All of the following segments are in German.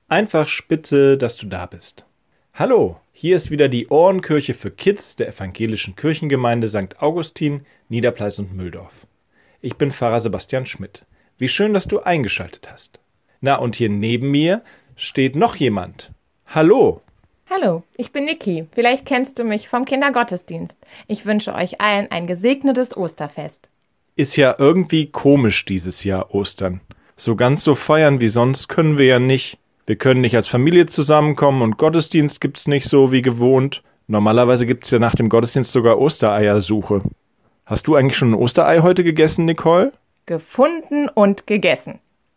Einfach spitze, dass du da bist. Hallo, hier ist wieder die Ohrenkirche für Kids der Evangelischen Kirchengemeinde St. Augustin, Niederpleis und Mühldorf. Ich bin Pfarrer Sebastian Schmidt. Wie schön, dass du eingeschaltet hast. Na, und hier neben mir steht noch jemand. Hallo. Hallo, ich bin Niki. Vielleicht kennst du mich vom Kindergottesdienst. Ich wünsche euch allen ein gesegnetes Osterfest. Ist ja irgendwie komisch dieses Jahr Ostern. So ganz so feiern wie sonst können wir ja nicht. Wir können nicht als Familie zusammenkommen und Gottesdienst gibt's nicht so wie gewohnt. Normalerweise gibt's ja nach dem Gottesdienst sogar Ostereiersuche. Hast du eigentlich schon ein Osterei heute gegessen, Nicole? Gefunden und gegessen.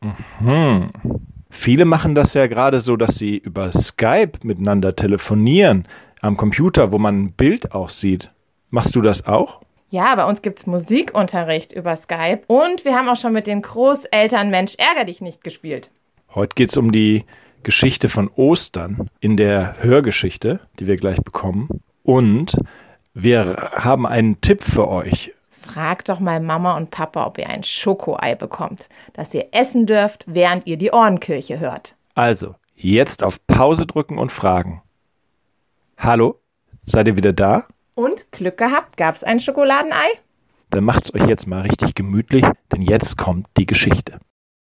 Viele machen das ja gerade so, dass sie über Skype miteinander telefonieren, am Computer, wo man ein Bild auch sieht. Machst du das auch? Ja, bei uns gibt's Musikunterricht über Skype und wir haben auch schon mit den Großeltern Mensch, ärger dich nicht gespielt. Heute geht's um die Geschichte von Ostern in der Hörgeschichte, die wir gleich bekommen. Und wir haben einen Tipp für euch. Fragt doch mal Mama und Papa, ob ihr ein Schokoei bekommt, das ihr essen dürft, während ihr die Ohrenkirche hört. Also, jetzt auf Pause drücken und fragen. Hallo, seid ihr wieder da? Und Glück gehabt, gab's ein Schokoladenei? Dann macht's euch jetzt mal richtig gemütlich, denn jetzt kommt die Geschichte.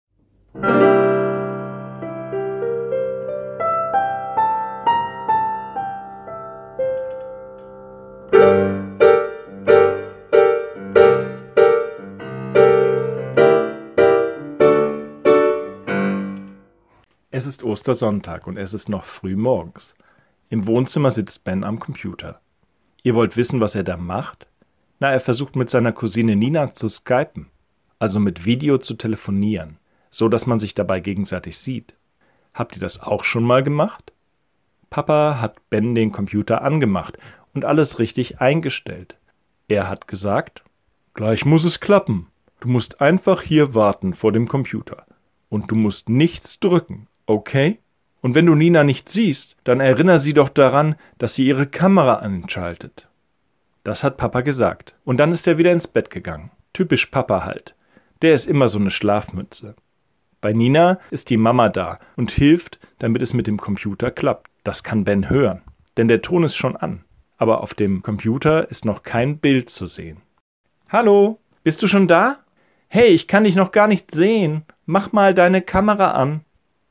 Es ist Ostersonntag und es ist noch früh morgens. Im Wohnzimmer sitzt Ben am Computer. Ihr wollt wissen, was er da macht? Na, er versucht mit seiner Cousine Nina zu skypen, also mit Video zu telefonieren, so dass man sich dabei gegenseitig sieht. Habt ihr das auch schon mal gemacht? Papa hat Ben den Computer angemacht und alles richtig eingestellt. Er hat gesagt, gleich muss es klappen. Du musst einfach hier warten vor dem Computer. Und du musst nichts drücken, okay? Und wenn du Nina nicht siehst, dann erinnere sie doch daran, dass sie ihre Kamera anschaltet. Das hat Papa gesagt. Und dann ist er wieder ins Bett gegangen. Typisch Papa halt. Der ist immer so eine Schlafmütze. Bei Nina ist die Mama da und hilft, damit es mit dem Computer klappt. Das kann Ben hören, denn der Ton ist schon an. Aber auf dem Computer ist noch kein Bild zu sehen. Hallo, bist du schon da? Hey, ich kann dich noch gar nicht sehen. Mach mal deine Kamera an.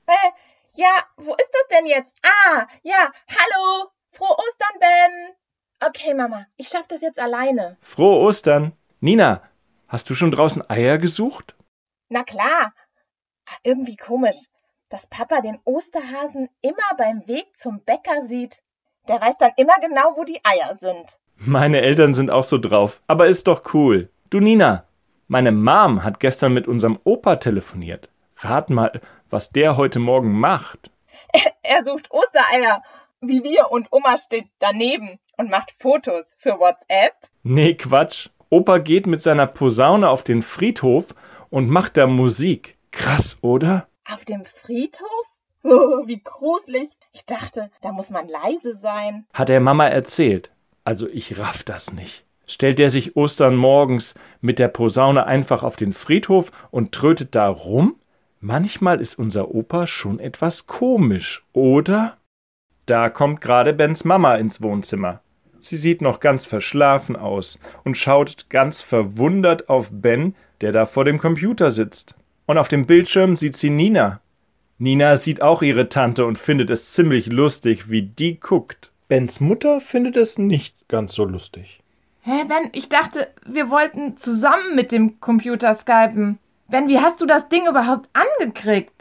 Ja, wo ist das denn jetzt? Ja, hallo, frohe Ostern, Ben. Okay, Mama, ich schaff das jetzt alleine. Frohe Ostern. Nina, hast du schon draußen Eier gesucht? Na klar. Irgendwie komisch, dass Papa den Osterhasen immer beim Weg zum Bäcker sieht. Der weiß dann immer genau, wo die Eier sind. Meine Eltern sind auch so drauf, aber ist doch cool. Du Nina, meine Mom hat gestern mit unserem Opa telefoniert. Rat mal, was der heute Morgen macht. Er sucht Ostereier, wie wir, und Oma steht daneben und macht Fotos für WhatsApp. Nee, Quatsch. Opa geht mit seiner Posaune auf den Friedhof und macht da Musik. Krass, oder? Auf dem Friedhof? Oh, wie gruselig. Ich dachte, da muss man leise sein. Hat er Mama erzählt. Also ich raff das nicht. Stellt er sich Ostern morgens mit der Posaune einfach auf den Friedhof und trötet da rum? Manchmal ist unser Opa schon etwas komisch, oder? Da kommt gerade Bens Mama ins Wohnzimmer. Sie sieht noch ganz verschlafen aus und schaut ganz verwundert auf Ben, der da vor dem Computer sitzt. Und auf dem Bildschirm sieht sie Nina. Nina sieht auch ihre Tante und findet es ziemlich lustig, wie die guckt. Bens Mutter findet es nicht ganz so lustig. Hä, Ben, ich dachte, wir wollten zusammen mit dem Computer skypen. Ben, wie hast du das Ding überhaupt angekriegt?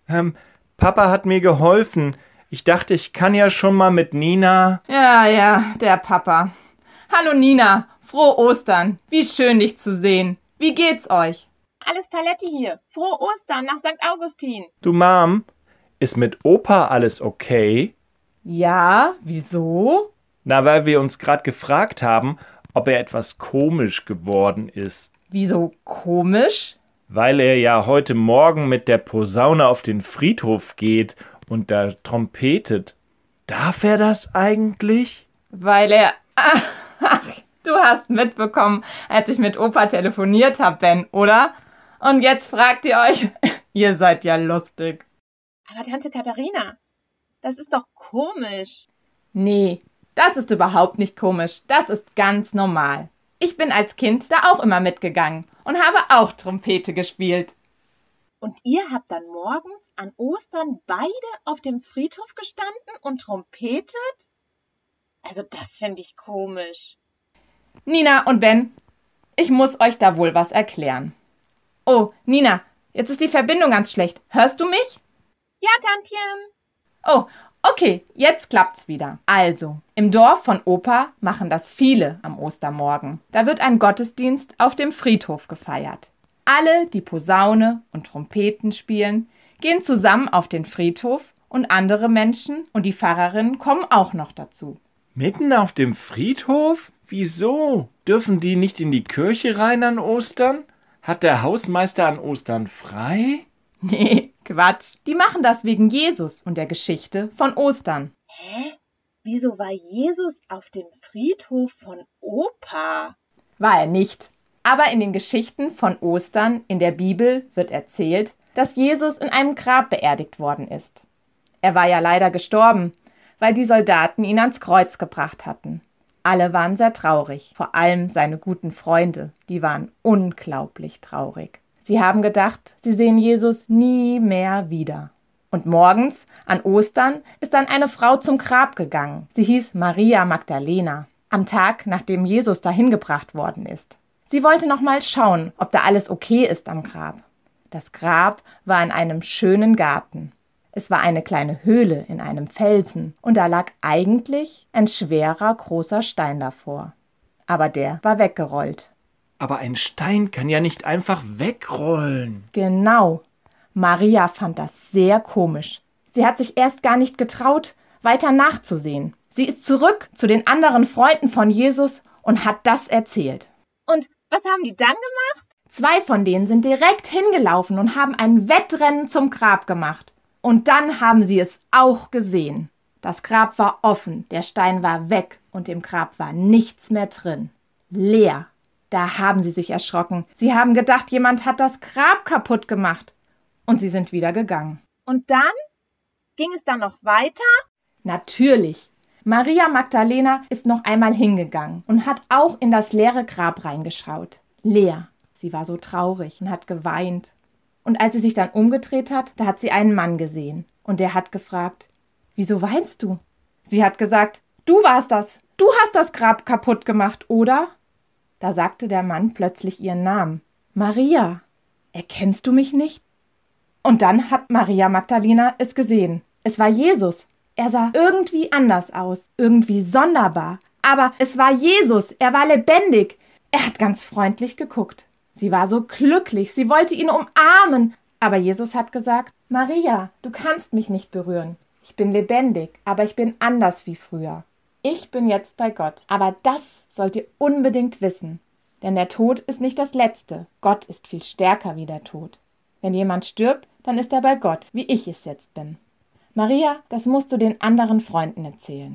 Papa hat mir geholfen. Ich dachte, ich kann ja schon mal mit Nina. Ja, der Papa. Hallo Nina, frohe Ostern. Wie schön, dich zu sehen. Wie geht's euch? Alles Paletti hier. Frohe Ostern nach St. Augustin. Du Mom, ist mit Opa alles okay? Ja, wieso? Na, weil wir uns gerade gefragt haben, ob er etwas komisch geworden ist. Wieso komisch? Weil er ja heute Morgen mit der Posaune auf den Friedhof geht und da trompetet. Darf er das eigentlich? Weil er... Ach, du hast mitbekommen, als ich mit Opa telefoniert habe, Ben, oder? Und jetzt fragt ihr euch, ihr seid ja lustig. Aber Tante Katharina, das ist doch komisch. Nee, das ist überhaupt nicht komisch. Das ist ganz normal. Ich bin als Kind da auch immer mitgegangen und habe auch Trompete gespielt. Und ihr habt dann morgens an Ostern beide auf dem Friedhof gestanden und trompetet? Also das finde ich komisch. Nina und Ben, ich muss euch da wohl was erklären. Oh, Nina, jetzt ist die Verbindung ganz schlecht. Hörst du mich? Ja, Tantchen. Oh, okay, jetzt klappt's wieder. Also, im Dorf von Opa machen das viele am Ostermorgen. Da wird ein Gottesdienst auf dem Friedhof gefeiert. Alle, die Posaune und Trompeten spielen, gehen zusammen auf den Friedhof und andere Menschen und die Pfarrerin kommen auch noch dazu. Mitten auf dem Friedhof? Wieso? Dürfen die nicht in die Kirche rein an Ostern? Hat der Hausmeister an Ostern frei? Nee, Quatsch. Die machen das wegen Jesus und der Geschichte von Ostern. Hä? Wieso war Jesus auf dem Friedhof von Opa? War er nicht. Aber in den Geschichten von Ostern in der Bibel wird erzählt, dass Jesus in einem Grab beerdigt worden ist. Er war ja leider gestorben, weil die Soldaten ihn ans Kreuz gebracht hatten. Alle waren sehr traurig, vor allem seine guten Freunde, die waren unglaublich traurig. Sie haben gedacht, sie sehen Jesus nie mehr wieder. Und morgens, an Ostern, ist dann eine Frau zum Grab gegangen. Sie hieß Maria Magdalena, am Tag, nachdem Jesus dahin gebracht worden ist. Sie wollte noch mal schauen, ob da alles okay ist am Grab. Das Grab war in einem schönen Garten. Es war eine kleine Höhle in einem Felsen und da lag eigentlich ein schwerer, großer Stein davor. Aber der war weggerollt. Aber ein Stein kann ja nicht einfach wegrollen. Genau. Maria fand das sehr komisch. Sie hat sich erst gar nicht getraut, weiter nachzusehen. Sie ist zurück zu den anderen Freunden von Jesus und hat das erzählt. Und was haben die dann gemacht? 2 von denen sind direkt hingelaufen und haben ein Wettrennen zum Grab gemacht. Und dann haben sie es auch gesehen. Das Grab war offen, der Stein war weg und im Grab war nichts mehr drin. Leer. Da haben sie sich erschrocken. Sie haben gedacht, jemand hat das Grab kaputt gemacht. Und sie sind wieder gegangen. Und dann? Ging es dann noch weiter? Natürlich. Maria Magdalena ist noch einmal hingegangen und hat auch in das leere Grab reingeschaut. Leer. Sie war so traurig und hat geweint. Und als sie sich dann umgedreht hat, da hat sie einen Mann gesehen. Und der hat gefragt, wieso weinst du? Sie hat gesagt, du warst das. Du hast das Grab kaputt gemacht, oder? Da sagte der Mann plötzlich ihren Namen. Maria, erkennst du mich nicht? Und dann hat Maria Magdalena es gesehen. Es war Jesus. Er sah irgendwie anders aus, irgendwie sonderbar. Aber es war Jesus, er war lebendig. Er hat ganz freundlich geguckt. Sie war so glücklich, sie wollte ihn umarmen. Aber Jesus hat gesagt, Maria, du kannst mich nicht berühren. Ich bin lebendig, aber ich bin anders wie früher. Ich bin jetzt bei Gott. Aber das sollt ihr unbedingt wissen. Denn der Tod ist nicht das Letzte. Gott ist viel stärker wie der Tod. Wenn jemand stirbt, dann ist er bei Gott, wie ich es jetzt bin. Maria, das musst du den anderen Freunden erzählen.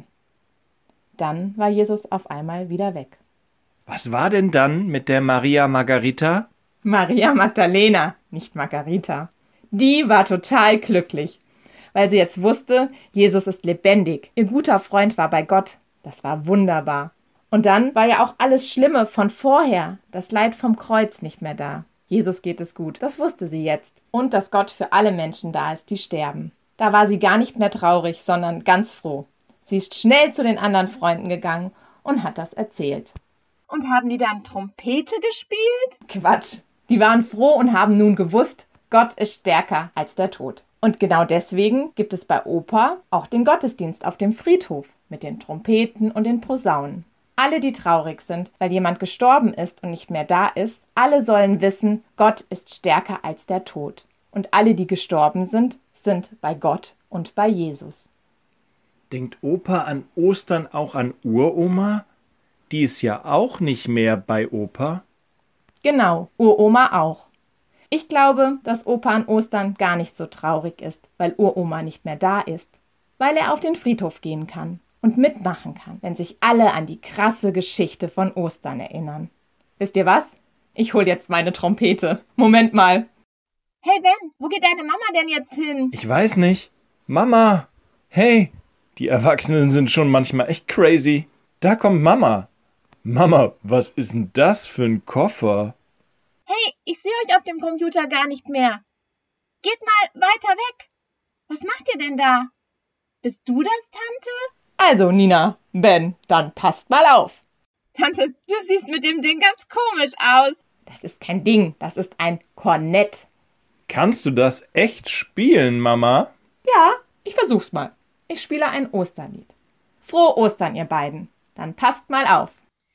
Dann war Jesus auf einmal wieder weg. Was war denn dann mit der Maria Margarita? Maria Magdalena, nicht Margarita. Die war total glücklich, weil sie jetzt wusste, Jesus ist lebendig. Ihr guter Freund war bei Gott. Das war wunderbar. Und dann war ja auch alles Schlimme von vorher, das Leid vom Kreuz nicht mehr da. Jesus geht es gut, das wusste sie jetzt. Und dass Gott für alle Menschen da ist, die sterben. Da war sie gar nicht mehr traurig, sondern ganz froh. Sie ist schnell zu den anderen Freunden gegangen und hat das erzählt. Und haben die dann Trompete gespielt? Quatsch. Die waren froh und haben nun gewusst, Gott ist stärker als der Tod. Und genau deswegen gibt es bei Opa auch den Gottesdienst auf dem Friedhof mit den Trompeten und den Posaunen. Alle, die traurig sind, weil jemand gestorben ist und nicht mehr da ist, alle sollen wissen, Gott ist stärker als der Tod. Und alle, die gestorben sind, sind bei Gott und bei Jesus. Denkt Opa an Ostern auch an Uroma? Die ist ja auch nicht mehr bei Opa. Genau, Uroma auch. Ich glaube, dass Opa an Ostern gar nicht so traurig ist, weil Uroma nicht mehr da ist. Weil er auf den Friedhof gehen kann und mitmachen kann, wenn sich alle an die krasse Geschichte von Ostern erinnern. Wisst ihr was? Ich hol jetzt meine Trompete. Moment mal. Hey Ben, wo geht deine Mama denn jetzt hin? Ich weiß nicht. Mama! Hey! Die Erwachsenen sind schon manchmal echt crazy. Da kommt Mama. Mama, was ist denn das für ein Koffer? Hey, ich sehe euch auf dem Computer gar nicht mehr. Geht mal weiter weg. Was macht ihr denn da? Bist du das, Tante? Also, Nina, Ben, dann passt mal auf. Tante, du siehst mit dem Ding ganz komisch aus. Das ist kein Ding, das ist ein Kornett. Kannst du das echt spielen, Mama? Ja, ich versuch's mal. Ich spiele ein Osterlied. Frohe Ostern, ihr beiden. Dann passt mal auf.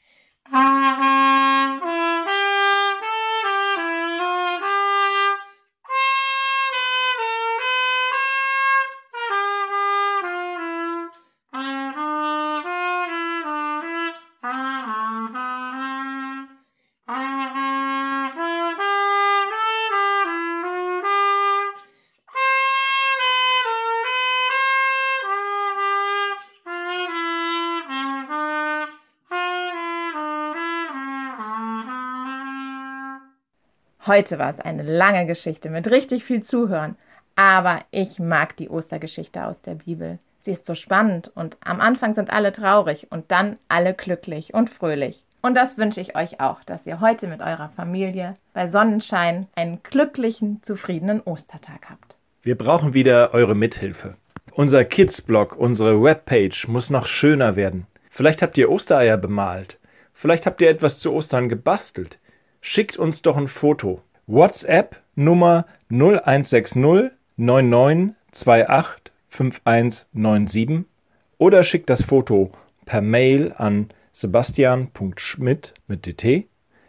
Heute war es eine lange Geschichte mit richtig viel Zuhören, aber ich mag die Ostergeschichte aus der Bibel. Sie ist so spannend und am Anfang sind alle traurig und dann alle glücklich und fröhlich. Und das wünsche ich euch auch, dass ihr heute mit eurer Familie bei Sonnenschein einen glücklichen, zufriedenen Ostertag habt. Wir brauchen wieder eure Mithilfe. Unser Kids-Blog, unsere Webpage muss noch schöner werden. Vielleicht habt ihr Ostereier bemalt. Vielleicht habt ihr etwas zu Ostern gebastelt. Schickt uns doch ein Foto. WhatsApp Nummer 0160 9928 5197 oder schickt das Foto per Mail an sebastian.schmidt mit dt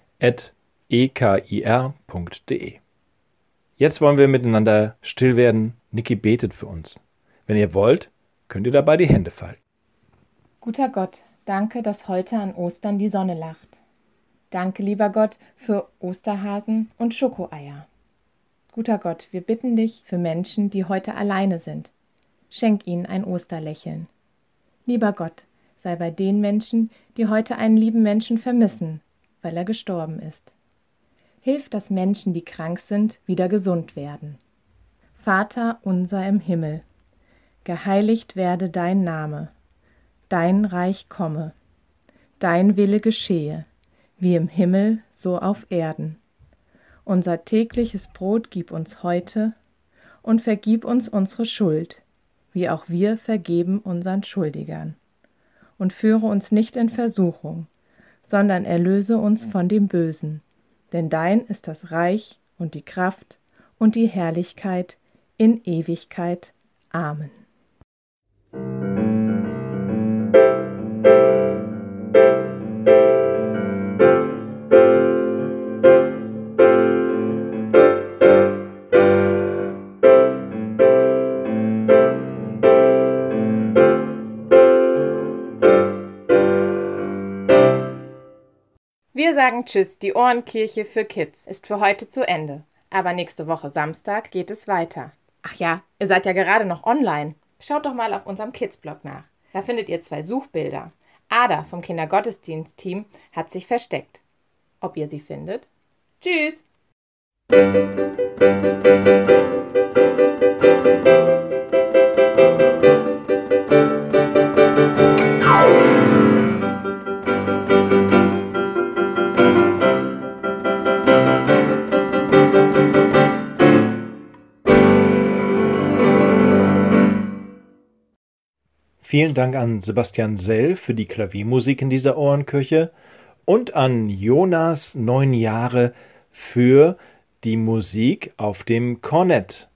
@ekir.de. Jetzt wollen wir miteinander still werden. Niki betet für uns. Wenn ihr wollt, könnt ihr dabei die Hände falten. Guter Gott, danke, dass heute an Ostern die Sonne lacht. Danke, lieber Gott, für Osterhasen und Schokoeier. Guter Gott, wir bitten dich für Menschen, die heute alleine sind. Schenk ihnen ein Osterlächeln. Lieber Gott, sei bei den Menschen, die heute einen lieben Menschen vermissen, weil er gestorben ist. Hilf, dass Menschen, die krank sind, wieder gesund werden. Vater unser im Himmel, geheiligt werde dein Name, dein Reich komme, dein Wille geschehe, wie im Himmel, so auf Erden. Unser tägliches Brot gib uns heute und vergib uns unsere Schuld, wie auch wir vergeben unseren Schuldigern. Und führe uns nicht in Versuchung, sondern erlöse uns von dem Bösen. Denn dein ist das Reich und die Kraft und die Herrlichkeit in Ewigkeit. Amen. Wir sagen Tschüss, die Ohrenkirche für Kids ist für heute zu Ende. Aber nächste Woche Samstag geht es weiter. Ach ja, ihr seid ja gerade noch online. Schaut doch mal auf unserem Kids-Blog nach. Da findet ihr 2 Suchbilder. Ada vom Kindergottesdienst-Team hat sich versteckt. Ob ihr sie findet? Tschüss! Vielen Dank an Sebastian Sell für die Klaviermusik in dieser Ohrenkirche und an Jonas 9 Jahre für die Musik auf dem Kornett.